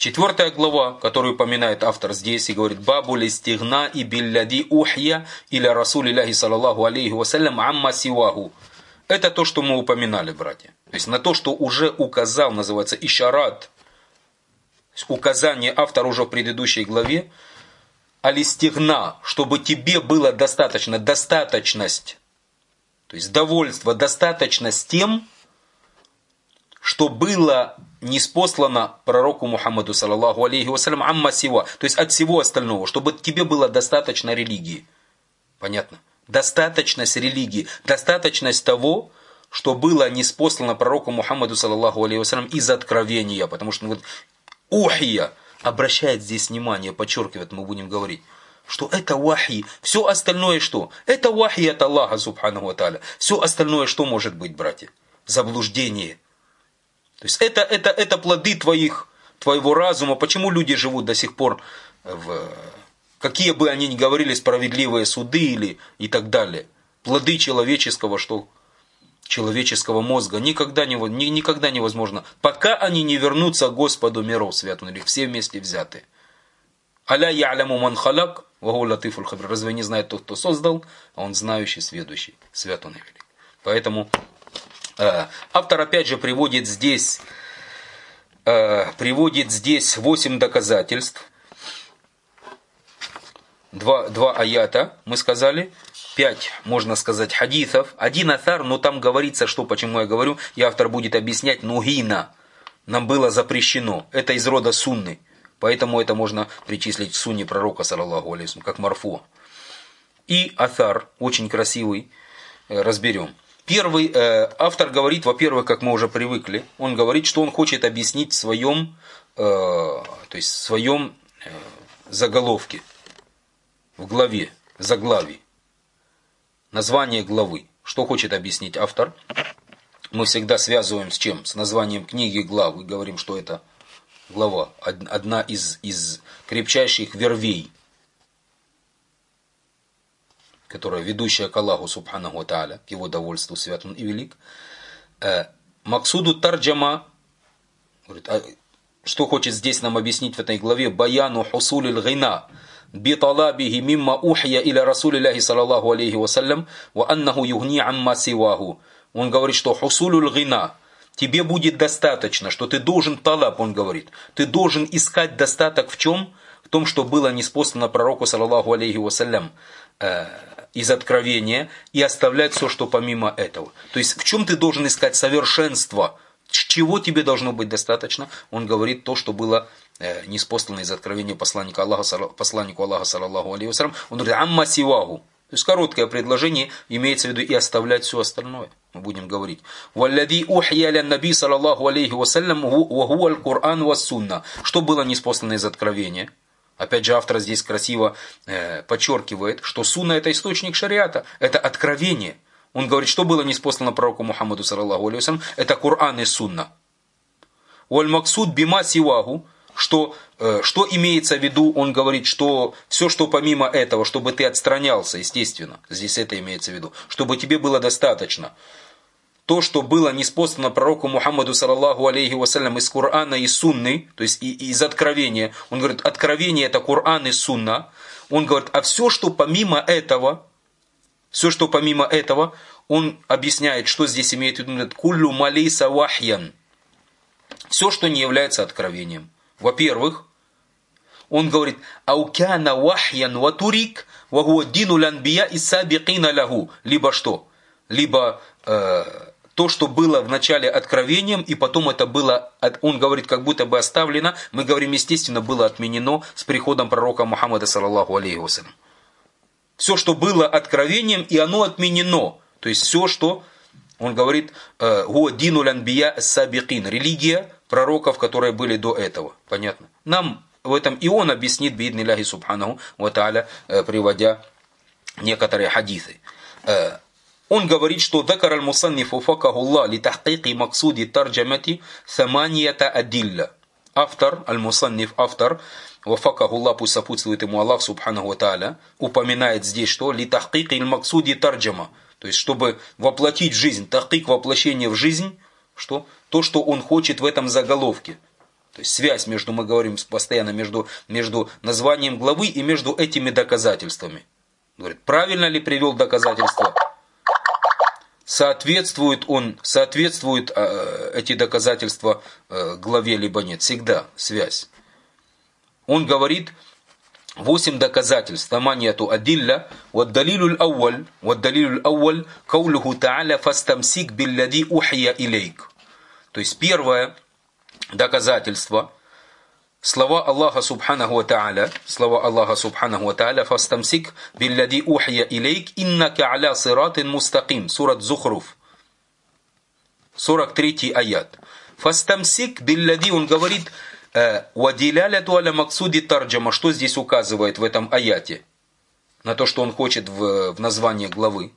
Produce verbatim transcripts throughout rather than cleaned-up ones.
Четвертая глава, которую упоминает автор здесь и говорит: «Бабу листигна и билляди ухья или расулилляхи саллаллаху алейхи вассалям амма сиваху». Это то, что мы упоминали, братья. То есть на то, что уже указал, называется ишарат, указание автора уже в предыдущей главе, алистигна, чтобы тебе было достаточно, достаточность, то есть довольство, достаточность тем, что было ниспослано пророку Мухаммаду саллаллаху алейхи вассалям амма сива, то есть от всего остального, чтобы тебе было достаточно религии. Понятно? Достаточность религии, достаточность того, что было ниспослано пророку Мухаммаду саллаллаху алейхи вассалям из откровения, потому что вот ухия обращает здесь внимание, подчеркивает, мы будем говорить, что это вахи, все остальное что? Это вахи от Аллаха субханаху ва тааля. Все остальное что может быть, братья? Заблуждение. То есть это, это, это плоды твоих, твоего разума. Почему люди живут до сих пор в... Какие бы они ни говорили, справедливые суды или и так далее. Плоды человеческого, что? Человеческого мозга. Никогда, не, никогда невозможно. Пока они не вернутся к Господу миров, свят он или все вместе взятые. Аля я'ляму ман халак, ва хуа латифуль хабир. Разве не знает тот, кто создал, а он знающий, сведущий, свят он и велик. Поэтому э, автор опять же приводит здесь, э, приводит здесь восемь доказательств. Два, два аята, мы сказали, пять, можно сказать, хадисов, один атар, но там говорится, что, почему я говорю, и автор будет объяснять, нугина, нам было запрещено, это из рода сунны, поэтому это можно причислить к сунне пророка, саллаллаху алейхи, как марфу. И атар, очень красивый, разберем. Первый, э, автор говорит, во-первых, как мы уже привыкли, он говорит, что он хочет объяснить в своем, э, то есть в своем э, заголовке. В главе, заглавии. Название главы. Что хочет объяснить автор? Мы всегда связываем с чем? С названием книги главы. Говорим, что это глава. Одна из, из крепчайших вервей, которая ведущая к Аллаху субханаху ва тааля, к его довольству, свят он и велик. Максуду тарджама. Что хочет здесь нам объяснить в этой главе? Баяну хусулил гина. بطلابه مما أوحي إلى رسول الله صلى الله عليه وسلم وأنه يغني عما سواه. Он говорит, что хусулюль гина, тебе будет достаточно, что ты должен талаб, он говорит, ты должен искать достаток в чем? В том, что было ниспослано пророку саллаллаху алейхи вассалям э, из откровения, и оставлять все, что помимо этого. То есть в чем ты должен искать совершенство? Чего тебе должно быть достаточно? Он говорит то, что было э, ниспослано из откровения посланника Аллаха, посланнику Аллаха, саллаллаху алейхи вассалям. Он говорит, амма сиваху. То есть короткое предложение, имеется в виду и оставлять все остальное. Мы будем говорить. Валлади ухья ля наби, саллаллаху алейхи вассалям, ва хуа аль-Кур'ан ва сунна. Что было ниспослано из откровения? Опять же, автор здесь красиво э, подчеркивает, что сунна это источник шариата, это откровение. Он говорит, что было ниспослано пророку Мухаммаду саллаллаху алейхи вассалям, это Кур'ан и сунна. Уаль максуд бима сиваху, что, э, что имеется в виду, он говорит, что все, что помимо этого, чтобы ты отстранялся, естественно, здесь это имеется в виду, чтобы тебе было достаточно. То, что было ниспослано пророку Мухаммаду саллаллаху алейхи вассалям из Кур'ана и сунны, то есть из откровения, он говорит, откровение это Кур'ан и сунна, он говорит, а все, что помимо этого, все, что помимо этого, он объясняет, что здесь имеет в виду, куллю малейса вахьян, все, что не является откровением. Во-первых, он говорит, аукяна вахьян ватурик, вагуа дину ланбия и сабикина лягу, либо что? Либо э, то, что было в начале откровением, и потом это было, он говорит, как будто бы оставлено, мы говорим, естественно, было отменено с приходом пророка Мухаммада саллаллаху алейхи вассалям. Все, что было откровением, и оно отменено. То есть все, что, он говорит, «Гуа дину ланбия сабикин», религия пророков, которые были до этого. Понятно? Нам в этом и он объяснит, бииднилляхи субханаху ва тааля, приводя некоторые хадисы. Он говорит, что «Дакар аль-мусаннифу факахуллах ли тахкики максуди тарджамати саманията адилля». Автор, аль-мусанниф, автор, вафакахуллах, пусть сопутствует ему Аллах субханаху ва тааля, упоминает здесь, что «Ли тахкики аль-максуди тарджама». То есть, чтобы воплотить в жизнь, тахкик, воплощение в жизнь, что? То, что он хочет в этом заголовке. То есть связь между, мы говорим постоянно, между, между названием главы и между этими доказательствами. Говорит, правильно ли привел доказательства? Соответствует он, соответствуют э, эти доказательства э, главе, либо нет. Всегда связь. Он говорит, восемь доказательств. Таманияту адилля, ваддалилюль ауаль, ваддалилюль ауаль, каулюху та'аля фастамсик биллади ухия илейк. То есть первое доказательство, слова Аллаха Субханаху ва Та'аля, слова Аллаха Субханаху ва Та'аля, фастамсик биллади ухия илейк, иннака аля сиратин мустаким, сурат Зухруф, сорок третий аят. Фастамсик биллади, он говорит, вадиляляту аля максуди тарджама, что здесь указывает в этом аяте, на то, что он хочет в, в названии главы.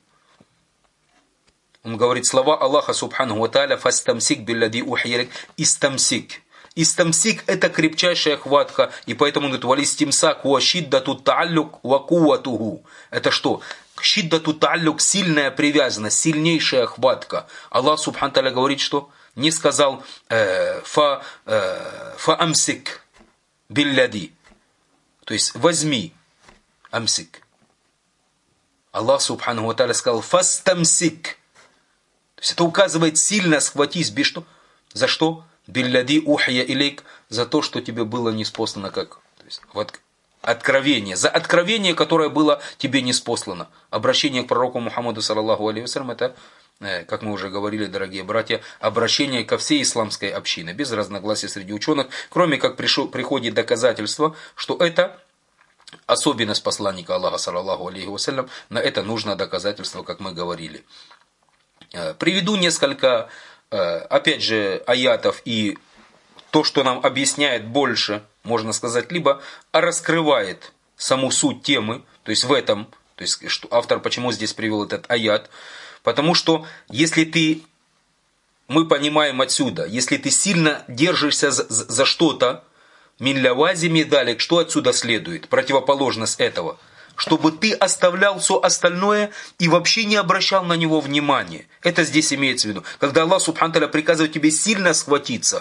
Он говорит слова Аллаха Субханаху ва Та'аля, фастамсик биллади ухия илейк, истамсик. Истамсик – это крепчайшая хватка, и поэтому он говорит, валистимсак ва шиддату та'аллюк ва кувватуху. Это что? Шиддату та'аллюк – сильная привязанность, сильнейшая хватка. Аллах Субхану Тааля говорит, что не сказал э, фа, э, фа амсик биллади, то есть возьми, амсик. Аллах Субхану Тааля сказал фастамсик. То есть это указывает сильно схватись, без что? За что? Биллади ухия илейк, за то, что тебе было ниспослано как, то есть, вот, откровение, за откровение, которое было тебе ниспослано. Обращение к пророку Мухаммаду саллаллаху алейхи вассалям, это, как мы уже говорили, дорогие братья, обращение ко всей исламской общине, без разногласий среди ученых, кроме как пришел, приходит доказательство, что это особенность посланника Аллаха саллаллаху алейхи вассалям, на это нужно доказательство, как мы говорили. Приведу несколько опять же, аятов и то, что нам объясняет больше, можно сказать, либо раскрывает саму суть темы, то есть в этом, то есть что автор почему здесь привел этот аят, потому что если ты, мы понимаем отсюда, если ты сильно держишься за, за что-то, мин лявази медалик, что отсюда следует, противоположность этого, чтобы ты оставлял все остальное и вообще не обращал на него внимания. Это здесь имеется в виду. Когда Аллах Субхану Тааля приказывает тебе сильно схватиться.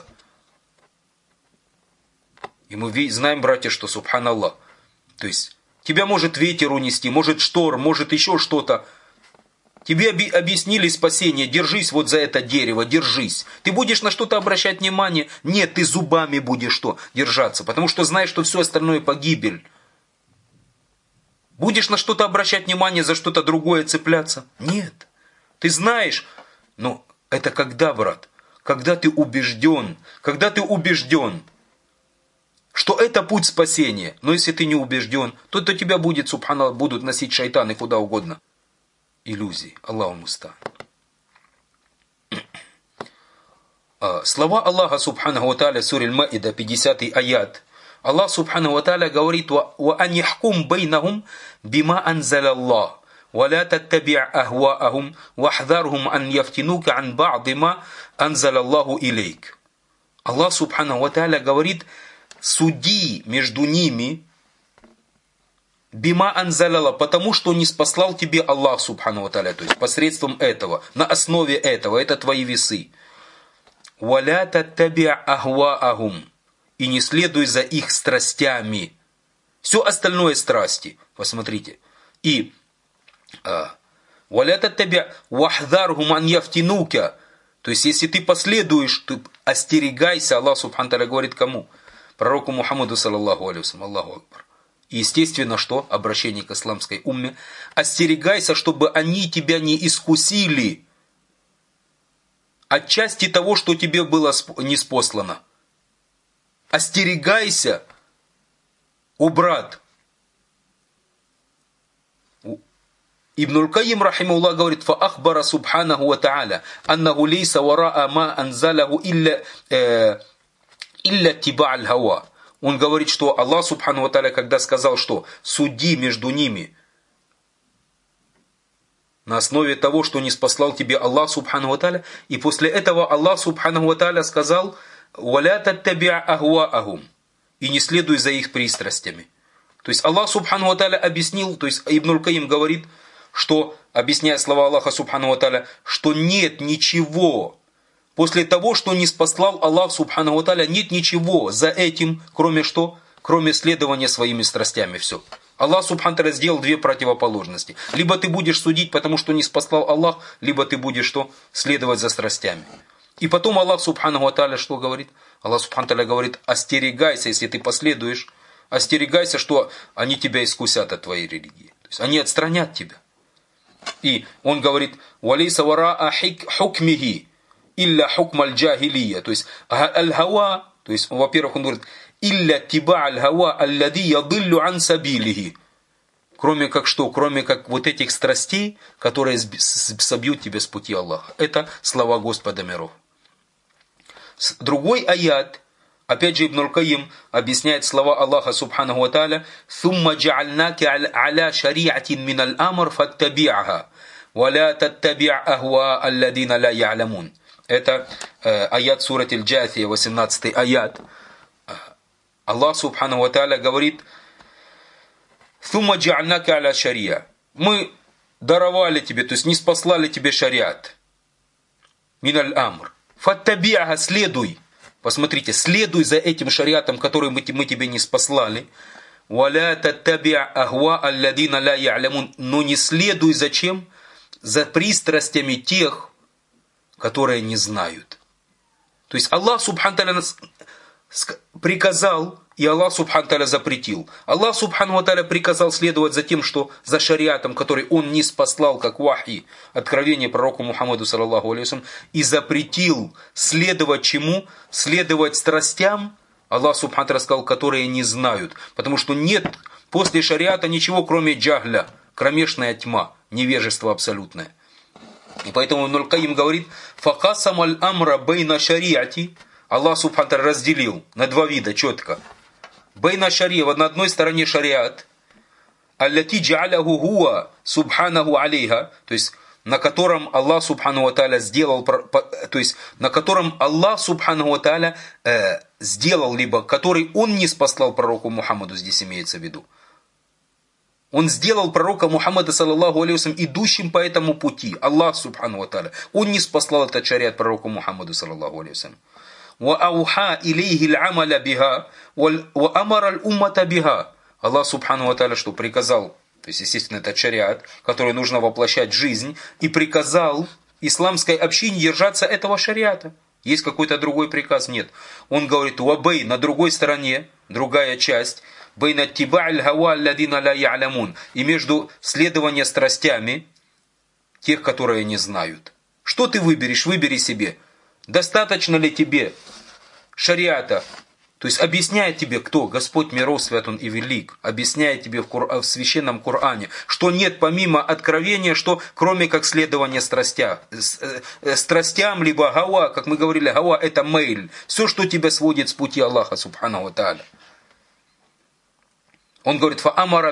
И мы знаем, братья, что Субханаллах. То есть, тебя может ветер унести, может шторм, может еще что-то. Тебе объяснили спасение, держись вот за это дерево, держись. Ты будешь на что-то обращать внимание? Нет, ты зубами будешь что? Держаться, потому что знаешь, что все остальное погибель. Будешь на что-то обращать внимание, за что-то другое цепляться? Нет. Ты знаешь, но это когда, брат? Когда ты убежден, когда ты убежден, что это путь спасения. Но если ты не убежден, то, то тебя будет, субханаллах, будут носить шайтаны куда угодно. Иллюзии. Аллаху муста'ан. Слова Аллаха Субханаху ва Тааля, сура Аль-Маида, пятидесятый аят. Аллах Субханаху ва Тааля говорит: «Ва ан яхкум байнахум бима анзаля Аллах, ва ла таттаби' ахваахум, вахзархум ан яфтинука ан ба'ди ма анзаля Аллаху илейк». Аллах Субханаху ва Тааля говорит: суди между ними бима анзаляла, потому что не спаслал тебе Аллах Субхану ва Тааля, то есть посредством этого, на основе этого, это твои весы. Валя таттаби' ахваахум, и не следуй за их страстями. Все остальное страсти. Посмотрите. И валя таттаби' вахзархум ан яфтинука, то есть если ты последуешь, ты остерегайся. Аллах Субхану ва Тааля говорит кому? Пророку Мухаммаду саллаллаху алейхи ва саллям. Аллаху акбар. И естественно, что? Обращение к исламской умме. Остерегайся, чтобы они тебя не искусили от части того, что тебе было ниспослано. Остерегайся, о брат. Ибн Аль-Кайим рахимахуллах говорит: «Фаахбара субханаху ва та'аля аннаху лейса вараа ма анзалаху илля илля тиба'аль хава». Он говорит, что Аллах Субхану ва Тааля, когда сказал, что суди между ними на основе того, что не спаслал тебе Аллах Субхану ва Тааля, и после этого Аллах Субхану ва Тааля сказал: «Валя таттаби' ахваахум», и не следуй за их пристрастями. То есть Аллах Субхану ва Тааля объяснил, то есть Ибн Аль-Кайим говорит, что, объясняя слова Аллаха Субхану ва Тааля, что нет ничего после того, что не спаслал Аллах Субхану ва Тааля, нет ничего за этим, кроме что? Кроме следования своими страстями. Все. Аллах Субхану ва Тааля сделал две противоположности. Либо ты будешь судить, потому что не спаслал Аллах, либо ты будешь что? Следовать за страстями. И потом Аллах Субхану ва Тааля что говорит? Аллах Субхану ва Тааля говорит: остерегайся, если ты последуешь, остерегайся, что они тебя искусят от твоей религии. То есть они отстранят тебя. И он говорит: «Валейса вараа хукмихи илля хукм аль-джахилия». То есть аль-хава, то есть, во-первых, он говорит: «Илля тиба аль-хава аллади ядиллю ан сабилихи». Кроме как что? Кроме как вот этих страстей, которые собьют тебя с пути Аллаха. Это слова Господа миров. Другой аят, опять же Ибн аль-Кайим объясняет слова Аллаха Субханаху ва Тааля: «Thumma джа'альнаки аля шари'атин мин аль-амр фаттаби'аха, ва ла таттаби' ахва алладина ла я'ламун». Это э, аят сурат аль-Джафия, восемнадцатый аят. Аллах Субханаху ва Тааля говорит: «Thumma джа'альнаки аля шари'а». Мы даровали тебе, то есть не спаслали тебе шариат. Мин аль-амр. Фаттаби'аха, следуй. Посмотрите, следуй за этим шариатом, который мы, мы тебе не спаслали. Валя таттаби' ахва алладина ла я'лямун. Но не следуй за чем? За пристрастями тех, которые не знают. То есть Аллах Субхану ва Тааля приказал, и Аллах Субхану ва Тааля запретил. Аллах Субхану ва Тааля приказал следовать за тем, что за шариатом, который Он не спаслал, как вахи, откровение пророку Мухаммаду саллаллаху алейхи ва саллям, и запретил следовать чему? Следовать страстям, Аллах Субхану ва Тааля сказал, которые не знают. Потому что нет после шариата ничего, кроме джахля, кромешная тьма, невежество абсолютное. И поэтому Ибн аль-Кайим говорит: «Факасам аль-амра бейна шариати». Аллах Субхану ва Тааля разделил на два вида четко. Бейна шария, на одной стороне шариат, аллати джа'аляху хуа субханаху алейха, то есть на котором Аллах Субхану ва Тааля сделал, то есть на котором Аллах Субхану ва Тааля э, сделал, либо который Он не спаслал пророку Мухаммаду, здесь имеется в виду. Он сделал пророка Мухаммада саллаллаху алейхи ва саллям идущим по этому пути. Аллах Субхану ва Тааля. Он не спаслал этот шариат пророку Мухаммаду саллаллаху алейхи ва саллям. وَأَوْحَى إِلَيْهِ الْعَمَلَ بِهَا وَأَمَرَ الْأُمَّةَ بِهَا. Аллах Субхану ва Тааля что приказал? То есть, естественно, это шариат, который нужно воплощать в жизнь. И приказал исламской общине держаться этого шариата. Есть какой-то другой приказ? Нет. Он говорит: «Вабей», на другой стороне, другая часть, «Бейна тиба'аль хава алладина ла я'лямун». И между следованием страстями тех, которые не знают. Что ты выберешь? Выбери себе. Достаточно ли тебе шариата? То есть объясняет тебе кто? Господь миров, свят Он и велик. Объясняет тебе в, Кур... в священном Коране, что нет помимо откровения, что кроме как следования страстям. Страстям, либо гава, как мы говорили, гава это мейль. Все, что тебя сводит с пути Аллаха Субхану ва Тааля. Он говорит: «Фаамара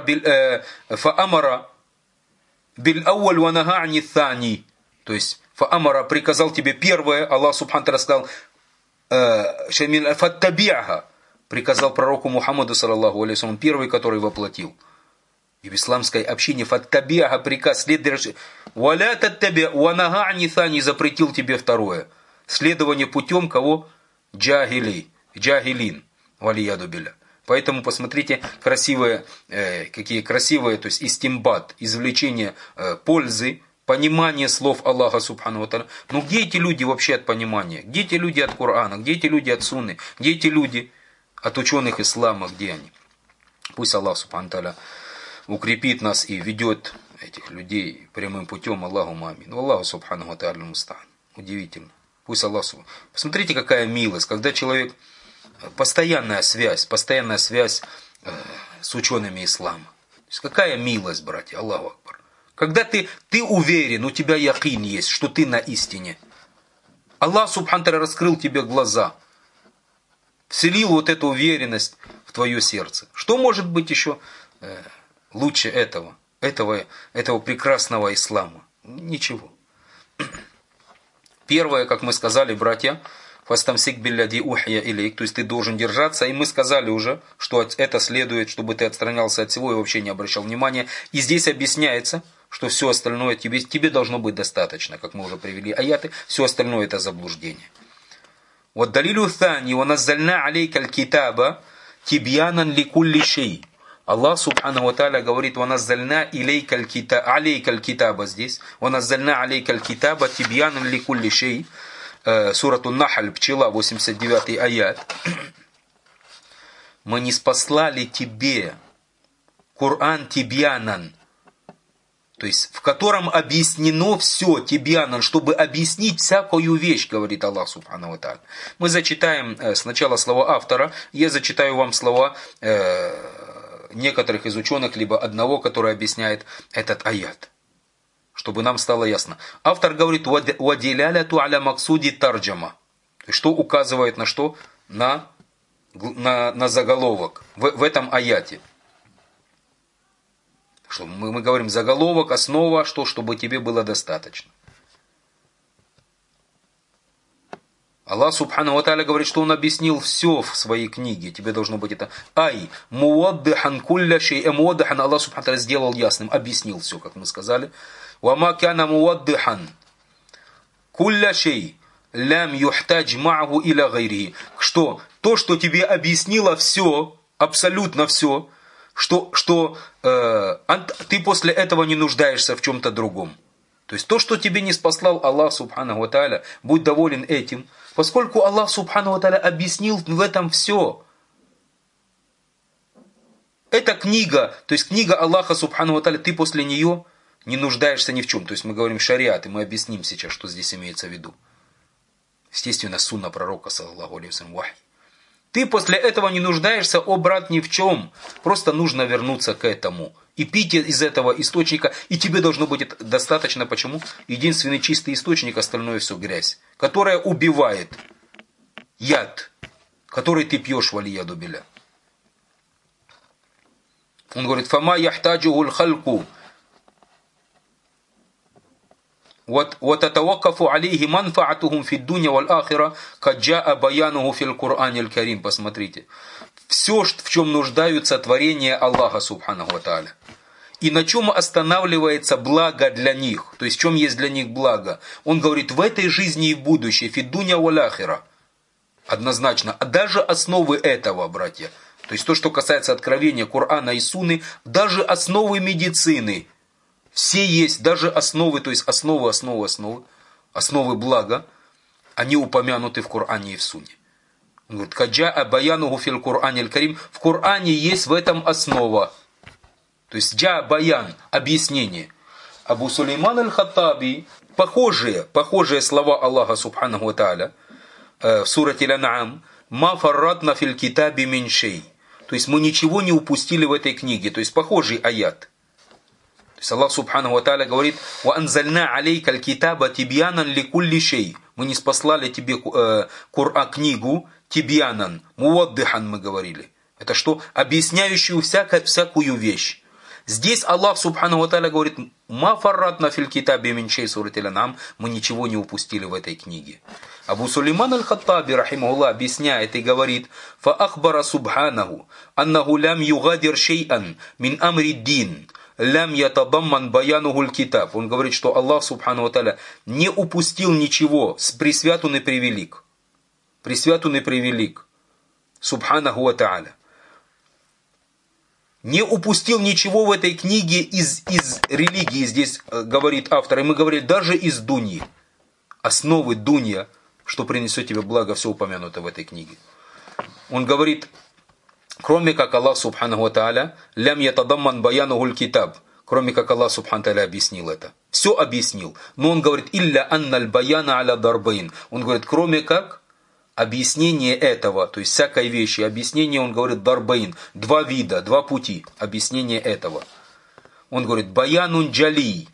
биль ауаль ва нага ани thani». То есть Фаамара приказал тебе первое, Аллах Субхану ва Тааля сказал: «Фаттаби'аха», приказал пророку Мухаммаду саллаллаху алейхи ва саллям, первый, который воплотил. И в исламской общине фаттаби'аха приказ следующий. «Валя таттаби' ва нага ани thani», запретил тебе второе. Следование путем кого? Джахили, джахилин, валияду билля. Поэтому посмотрите, красивые, э, какие красивые, то есть истимбат, извлечение э, пользы, понимание слов Аллаха Субхану ва Тааля. Но где эти люди вообще от понимания? Где эти люди от Корана? Где эти люди от Сунны? Где эти люди от ученых ислама? Где они? Пусть Аллах Субхану ва Тааля укрепит нас и ведет этих людей прямым путем. Аллаху амин. Аллаху Субхану ва Тааля муста'ан. Удивительно. Пусть Аллах Субхану. Посмотрите, какая милость, когда человек... Постоянная связь, постоянная связь э, с учеными ислама. То есть какая милость, братья, Аллаху Акбар. Когда ты, ты уверен, у тебя якин есть, что ты на истине. Аллах Субхану ва Тааля раскрыл тебе глаза, вселил вот эту уверенность в твое сердце. Что может быть еще э, лучше этого, этого, этого прекрасного ислама? Ничего. Первое, как мы сказали, братья, «Фастамсик билляди ухья илейк», то есть ты должен держаться, и мы сказали уже, что это следует, чтобы ты отстранялся от всего и вообще не обращал внимания. И здесь объясняется, что все остальное тебе, тебе должно быть достаточно, как мы уже привели аяты, все остальное это заблуждение. Вот далилю thani ва наззальна алейка аль-китаба тибьянан ликулли шей. Аллах субхану ва тааля говорит: ва наззальна илейка аль-китаба, алейка аль-китаба здесь, ва наззальна алейка аль-китаба тибьянан ликулли шей. Сурату Нахаль, пчела, восемьдесят девятый аят. Мы не спаслали тебе Кур'ан тибьянан, то есть в котором объяснено все, тибьянан, чтобы объяснить всякую вещь, говорит Аллах субхану ва тааля. Мы зачитаем сначала слова автора, я зачитаю вам слова э, некоторых из ученых, либо одного, который объясняет этот аят, чтобы нам стало ясно. Автор говорит: «Вадиляляту аля максуди тарджама». Что указывает на что? На, на, на заголовок в, в этом аяте. Что мы, мы говорим заголовок, основа, что, чтобы тебе было достаточно. Аллах субхану ва тааля говорит, что Он объяснил все в своей книге. Тебе должно быть это. Ай, муаддихан кулля шей. Муаддихан Аллах субхану ва тааля сделал ясным, объяснил все, как мы сказали. Вама кана муаддихан кулля шей. Лям юхтадж ма'ху иля гайрихи. Что? То, что тебе объяснило все, абсолютно все, что, что э, ты после этого не нуждаешься в чем-то другом. То есть то, что тебе не спаслал Аллах субхану ва тааля, будь доволен этим, поскольку Аллах субхану ва тааля объяснил в этом все. Эта книга, то есть книга Аллаха субхану ва тааля, ты после нее не нуждаешься ни в чем. То есть мы говорим шариат, и мы объясним сейчас, что здесь имеется в виду. Естественно, сунна пророка, саллаллаху алейхи ва саллям, вахи. Ты после этого не нуждаешься, о брат, ни в чем. Просто нужно вернуться к этому. И пить из этого источника. И тебе должно быть достаточно. Почему? Единственный чистый источник, остальное все грязь. Которая убивает. Яд. Который ты пьешь, валияду билля. Он говорит: «Фама яхтаджуху л-халку». وَتَتَوَقَّفُ عَلَيْهِ مَنْفَعَتُهُمْ فِي الدُّنْيَا وَالْآخِرَةِ قَدْ جَاءَ بَيَانُهُ فِي الْقُرْآنِ الْكَرِيمِ. Посмотрите. Все, в чем нуждаются творения Аллаха субхану ва тааля. И на чем останавливается благо для них. То есть в чем есть для них благо. Он говорит: в этой жизни и в будущей. فِي الدُّنْيَا وَالْآخِرَةِ. Однозначно. А даже основы этого, братья. То есть то, что касается откровения Корана и Сунны. Даже основы медицины. Все есть, даже основы, то есть основы, основы, основы, основы блага, они упомянуты в Коране и в Сунне. Он говорит: «Каджа'a баянуху фил Коране аль-Карим». В Коране есть в этом основа. То есть джа баян, объяснение. Абу Сулейман аль-Хаттаби, похожие, похожие слова Аллаха субхану ва тааля в сурате Аль-Ан'ам: «Ма фарратна фил китаби мин шей». То есть мы ничего не упустили в этой книге. То есть похожий аят. То есть Аллах субхану ва тааля говорит: «Ва анзальна алейка аль-китаба тибьянан ликулли шей». Мы не спаслали тебе э, Кур'ан, книгу тибьянан, муаддихан мы говорили. Это что? Объясняющую всякую, всякую вещь. Здесь Аллах субхану ва тааля говорит: «Ма фарратна фил китаби мин шей», сурат Аль-Ан'ам, мы ничего не упустили в этой книге. Абу Сулейман аль-Хаттаби, рахимахуллах, объясняет и говорит: «Фа ахбара субханаху аннаху лям югадир шей'ан мин амри дин». Лям ятадамман баянухуль китаб. Он говорит, что Аллах субхану ва тааля не упустил ничего, пресвят Он и превелик. Пресвят Он и превелик. Субханаху ва тааля. Не упустил ничего в этой книге из, из религии, здесь говорит автор. И мы говорим, даже из дуньи. Основы дунья, что принесет тебе благо, все упомянуто в этой книге. Он говорит: кроме как Аллах субхану ва тааля, лям ятадамман баянухуль китаб, кроме как Аллах субхану ва тааля объяснил это. Все объяснил. Но он говорит: илля анналь баяна аля дарбайн. Он говорит, кроме как объяснение этого, то есть всякой вещи, объяснение, он говорит, дарбайн, два вида, два пути объяснения этого. Он говорит: баянун джали.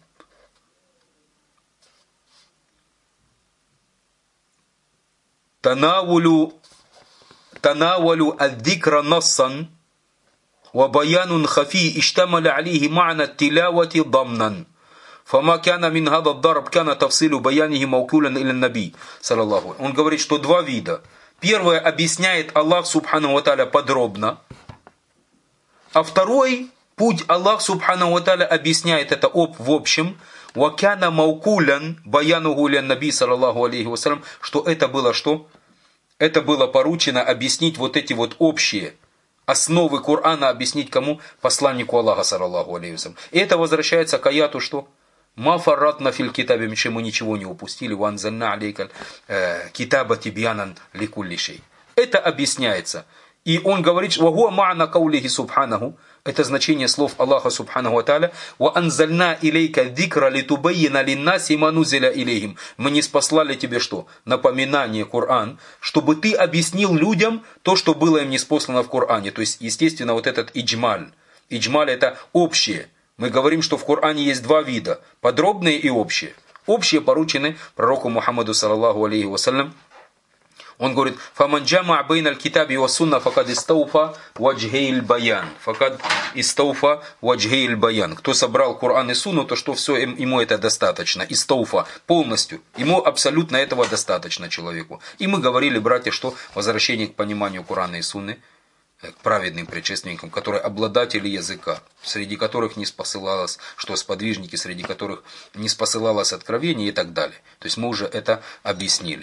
Танавулю تناولوا الذكر نصا وبيان خفي اشتمل عليه معنى التلاوة ضمنا فما كان من هذا الضرب كان تفصيل بيانه موكولا إلى النبي صلى الله عليه وسلم. Он говорит, что два вида. Первое объясняет Аллах субхану ва тааля подробно, а второй путь Аллах Субхану ва Тааля объясняет это об, в общем, «Вакяна маукулян баяну гулян наби саллаллаху алейхи вассалям», что это было что? Это было поручено объяснить вот эти вот общие основы Корана, объяснить кому? Посланнику Аллаха саллаллаху алейхи вассалям. И это возвращается к аяту, что? «Ма фарратна фил китабе», что мы ничего не упустили, «Ванзальна алейка китаба тибьянан ликулли шей». Это объясняется. И он говорит, «Вагуа ма'на каулихи субханаху», это значение слов Аллаха Субханаху ва Тааля, «Ва анзальна илейка дикра литубайина линнаси манузиля илейхим». Мы не спаслали тебе что? Напоминание, Коран, чтобы ты объяснил людям то, что было им ниспослано в Коране. То есть, естественно, вот этот иджмаль. Иджмаль это общее. Мы говорим, что в Коране есть два вида, подробные и общие. Общие поручены пророку Мухаммаду саллаллаху алейхи вассалям. Он говорит, «Фаман джама бейна аль-китаби ва сунна факад истауфа ваджхейль баян». Факад истауфа ваджхейль баян. Кто собрал Коран и Сунну, то что все ему это достаточно. Истауфа полностью. Ему абсолютно этого достаточно человеку. И мы говорили, братья, что возвращение к пониманию Корана и Сунны, к праведным предшественникам, которые обладатели языка, среди которых не спосылалось, что сподвижники, среди которых не спосылалось откровение и так далее. То есть мы уже это объяснили.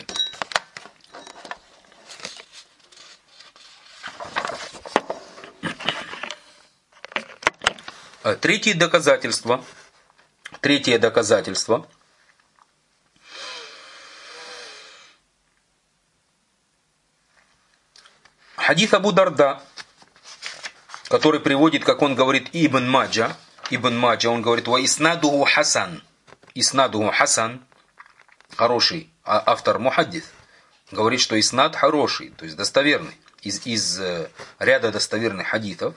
Третье доказательство. Третье доказательство. Хадис Абу Дарда, который приводит, как он говорит, Ибн Маджа. Ибн Маджа, он говорит, «Ва иснадуху хасан». Иснадуху хасан, хороший автор мухаддис, говорит, что иснад хороший, то есть достоверный, из, из ряда достоверных хадисов.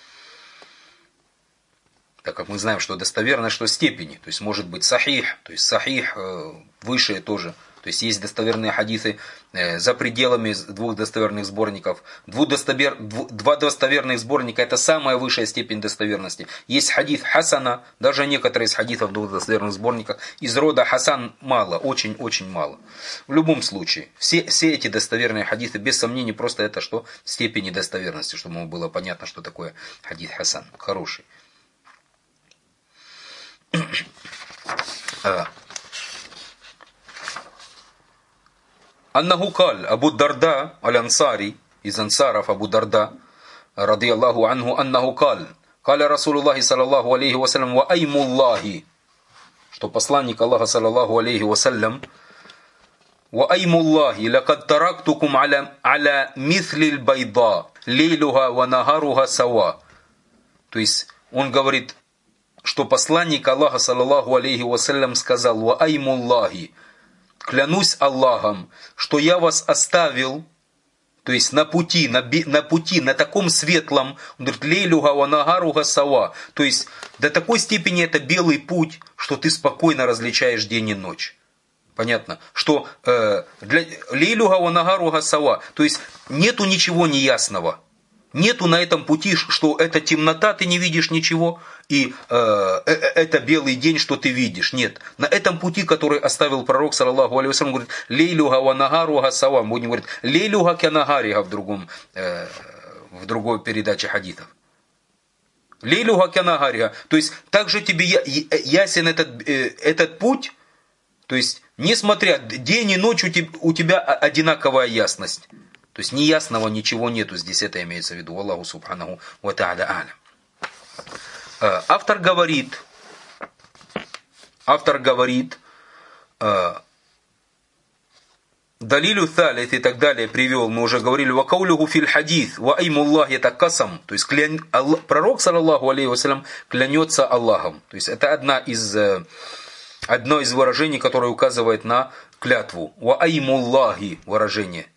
Так как мы знаем, что достоверно, что степени. То есть может быть сахих, то есть сахих выше тоже. То есть есть достоверные хадисы за пределами двух достоверных сборников. Двудостовер... Два достоверных сборника это самая высшая степень достоверности. Есть хадис хасана, даже некоторые из хадисов в двух достоверных сборниках из рода хасан мало, очень-очень мало. В любом случае, все, все эти достоверные хадисы, без сомнений, просто это что? Степени достоверности, чтобы было понятно, что такое хадис хасан. Хороший. Аннаху каль Абу Дарда аль-Ансари, из ансаров Абу Дарда, ради Аллаху анху, аннаху каль, каля Расулуллахи саллаллаху алейхи вассалям, ва аймуллахи, что посланник Аллаха саллаллаху алейхи вассалям, ва аймуллахи, лакад тарактукум аля, аля митhlil байда, лейлуха ва нагаруха сава. То есть, он говорит, что посланник Аллаха саллаллаху алейхи вассалям сказал, «Ва аймуллахи», клянусь Аллахом, что я вас оставил, то есть на пути, на, на пути, на таком светлом, он говорит, лейлюга ва нагаруга сава, то есть до такой степени это белый путь, что ты спокойно различаешь день и ночь. Понятно? Что э, для лейлюга ва нагаруга сава, то есть нету ничего неясного. Нету на этом пути, что это темнота, ты не видишь ничего, и э, это белый день, что ты видишь. Нет. На этом пути, который оставил пророк, саллаллаху алейхи вассалям, говорит, лейлюга ва нагаруга сава. Будем говорить, лейлюга кянагарига в другом, э, в другой передаче хадисов. Лейлюга кянагарига. То есть, также тебе ясен этот, э, этот путь, то есть, несмотря, день и ночь у тебя, у тебя одинаковая ясность. То есть неясного ничего нету, здесь это имеется в виду. Аллаху субханаху ва тааля алям. Автор говорит, автор говорит, далилю талит и так далее привел, мы уже говорили, ва каулюху фил хадис, ва аймуллахи это касам, то есть клян, Аллах, пророк, саллаллаху алейхи вассалям, клянется Аллахом. То есть это одна из, одно из выражений, которое указывает на клятву. Ва аймуллахи выражение.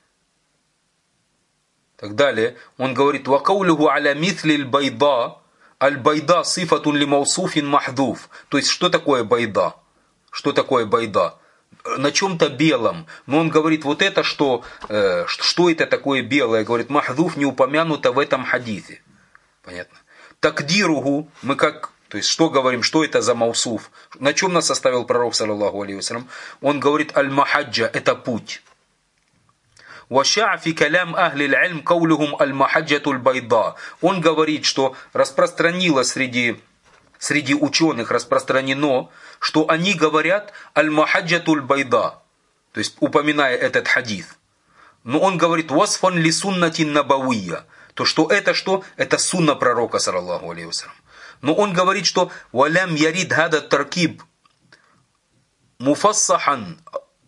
Так далее, он говорит, «Ва каулюху аля митhlil байда, аль-байда сифатун ли маусуфин махдуф». То есть, что такое байда? Что такое байда? На чем-то белом. Но он говорит, вот это что, э, что это такое белое? Говорит, махдуф не упомянуто в этом хадисе. Понятно? Такдиругу, мы как, то есть, что говорим, что это за маусуф? На чем нас оставил пророк, саллаллаху алейхи вассалям? Он говорит, аль-махаджа, это путь. وَشَعْ فِي كَلَامْ أَهْلِ الْعِلْمِ قَوْلُهُمْ الْمَحَجَّةُ الْبَيْضَاءُ. Он говорит, что распространилось среди, среди ученых, распространено, что они говорят аль-махаджату аль-байда, то есть упоминая этот хадис. Но он говорит васфан ли суннати набавия, то что это что? Это сунна пророка, саллаллаху алейхи вассалям. Но он говорит, что валям ярид хада таркиб муфассахан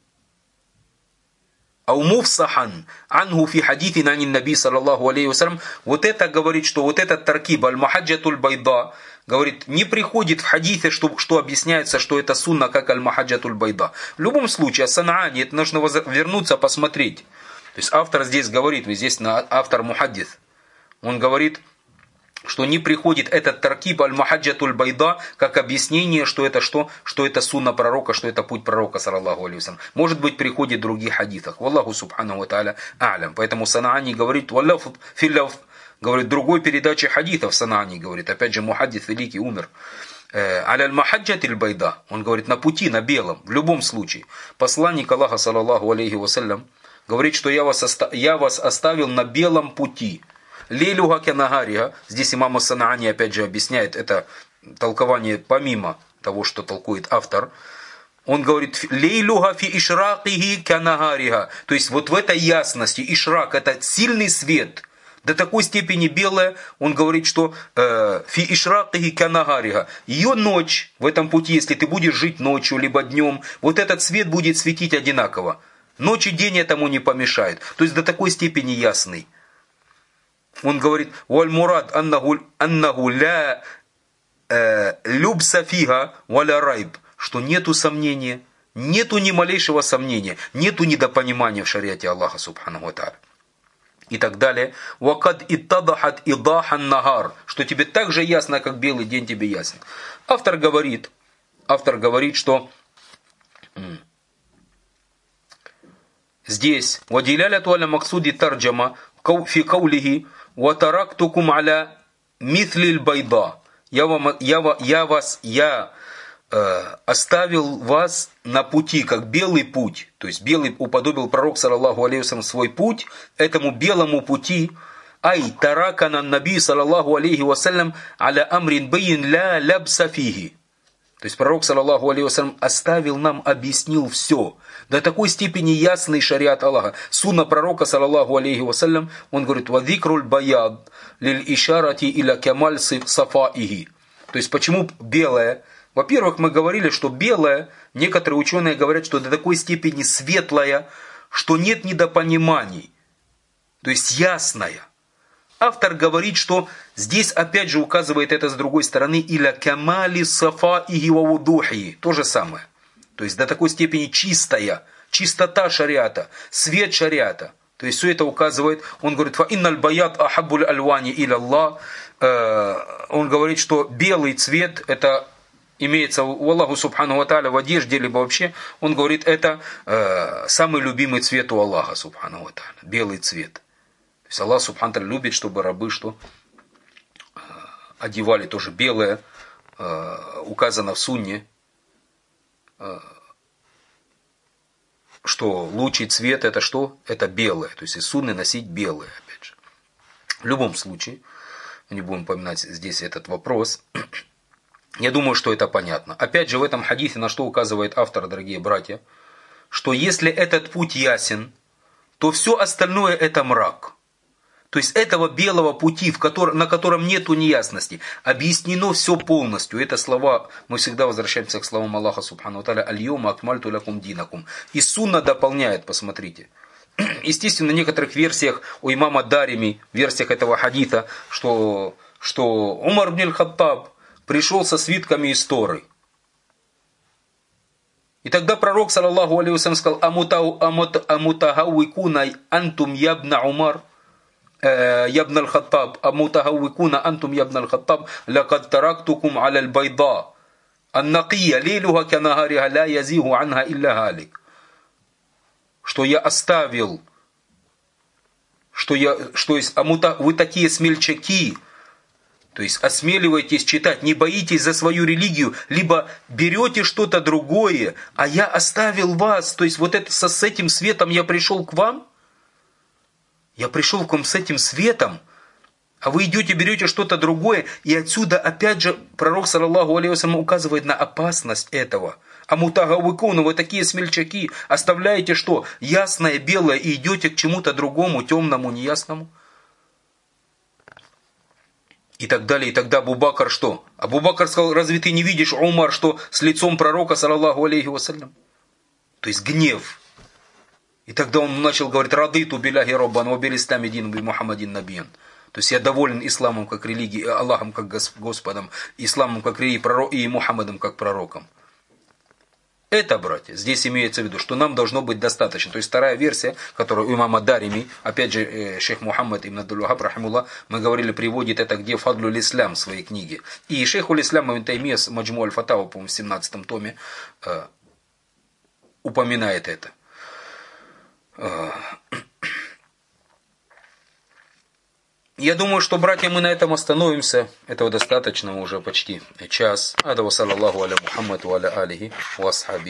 ау муфсахан анху фи хадитин ан наби саллаллаху алейхи вассалям. Вот это говорит, что вот этот таркиб аль-махаджату аль-байда, говорит, не приходит в хадисе, что, что объясняется, что это сунна, как аль-махаджату аль-байда. В любом случае, Санаани, это нужно вернуться, посмотреть. То есть автор здесь говорит, здесь автор мухаддис, он говорит, что не приходит этот таркиб аль-махаджату аль-байда как объяснение, что это что? Что это сунна пророка, что это путь пророка, саллаллаху алейхи вассалям. Может быть, приходит в других хадисах. Валлаху субханаху ва тааля а'лям. Поэтому Санаани говорит, валлаф филляф, говорит, в другой передаче хадисов Санаани говорит, опять же, мухаддис великий умер. Аль-махаджат аль-байда, он говорит, на пути, на белом, в любом случае. Посланник Аллаха, саллаллаху алейхи вассалям, говорит, что я вас, оста- я вас оставил на белом пути. Лейлюга кянагарига, здесь имам Санаани опять же объясняет это толкование помимо того, что толкует автор. Он говорит, лейлюга фи ишракихи кянагарига, то есть вот в этой ясности, ишрак, это сильный свет, до такой степени белая, он говорит, что фи ишракихи кянагарига, ее ночь в этом пути, если ты будешь жить ночью, либо днем, вот этот свет будет светить одинаково. Ночь и день этому не помешает. То есть до такой степени ясный. Он говорит, «Валь мурад аннаху ля любса фига валя райб», что нету сомнения, нету ни малейшего сомнения, нету недопонимания в шариате Аллаха субханаху ва тааля. И так далее. «Вакад иттадахат идахан нагар», что тебе так же ясно, как белый день тебе ясен. Автор говорит, автор говорит, что здесь «Вадиляляту аля максуди тарджама фи каулихи ватарактукум аля митhlиль байда». Я, вам, я, я вас, я э, оставил вас на пути, как белый путь. То есть белый уподобил пророк, саллаллаху алейхи вассалям, свой путь этому белому пути. Ай таракана наби, саллаллаху алейхи вассалям, аля амрин бейн ля лябса фиги. То есть пророк, саллаллаху алейхи вассалям, оставил нам, объяснил все. До такой степени ясный шариат Аллаха. Сунна пророка, саллаллаху алейхи вассалям, он говорит, «Вадикруль баяд лиль ишарати иля кямаль сафаихи». То есть почему белое? Во-первых, мы говорили, что белое, некоторые ученые говорят, что до такой степени светлое, что нет недопониманий. То есть ясное. Автор говорит, что здесь опять же указывает это с другой стороны, «Иля камали сафаихи ва вудухи». То же самое. То есть до такой степени чистая, чистота шариата, свет шариата. То есть все это указывает, он говорит, «Фа инналь баяд ахаббуль альвани иля Аллах». Он говорит, что белый цвет, это имеется у Аллаху субхану ва тааля в одежде, либо вообще, он говорит, это самый любимый цвет у Аллаха субхану ва тааля, белый цвет. То есть Аллах субхану ва тааля любит, чтобы рабы что одевали тоже белое, указано в сунне, что лучший цвет это что? Это белое. То есть из сунны носить белое, опять же. В любом случае, мы не будем упоминать здесь этот вопрос. Я думаю, что это понятно. Опять же, в этом хадисе на что указывает автор, дорогие братья, что если этот путь ясен, то все остальное это мрак. То есть этого белого пути, в котором, на котором нету неясности, объяснено все полностью. Это слова, мы всегда возвращаемся к словам Аллаха субхану ва тааля, «Аль-йома акмальту лякум динакум». И сунна дополняет, посмотрите. Естественно, в некоторых версиях у имама Дарими, в версиях этого хадиса, что, что Умар ибн аль-Хаттаб пришел со свитками из Торы. И тогда пророк, саллаллаху алейхи вассалям, сказал, «Амутахауикуна антум ябна Умар». ябн аль-Хаттаб, амутахауикуна антум ябн аль-Хаттаб, лакад тарактукум аля аль-байда, аннакия, лейлюга канагарига, ля язигу анха илля галик. Что я оставил, что я, что есть, амута, вы такие смельчаки, то есть осмеливаетесь читать, не боитесь за свою религию, либо берете что-то другое, а я оставил вас, то есть вот это, с этим светом я пришел к вам. Я пришел к вам с этим светом, а вы идете, берете что-то другое, и отсюда опять же пророк, саллаллаху алейхи вассалям, указывает на опасность этого. А мутагаввикуна, вы такие смельчаки, оставляете что? Ясное, белое, и идете к чему-то другому, темному, неясному. И так далее. И тогда Абу Бакр что? Абу Бакр сказал, разве ты не видишь, Умар, что с лицом пророка, саллаллаху алейхи вассалям? То есть гнев. И тогда он начал говорить, радыту билляхи роббан, ва бил ислами дин, би Мухаммадин набиян. То есть я доволен исламом как религией, Аллахом как Господом, исламом как религией и Мухаммадом как пророком. Это, братья, здесь имеется в виду, что нам должно быть достаточно. То есть вторая версия, которую у имама Дарими, опять же, шейх Мухаммад ибн Абдул-Вахаб, рахимуллах, мы говорили, приводит это где Фадлюль Ислам в своей книге. И шейхуль Ислам ибн Таймия, Маджму аль-Фатава, по-моему, в семнадцатом томе, э, упоминает это. Я думаю, что, братья, мы на этом остановимся. Этого достаточно, уже почти час. Адаву саллаллаху аля Мухаммад ва аля алихи ва асхаби.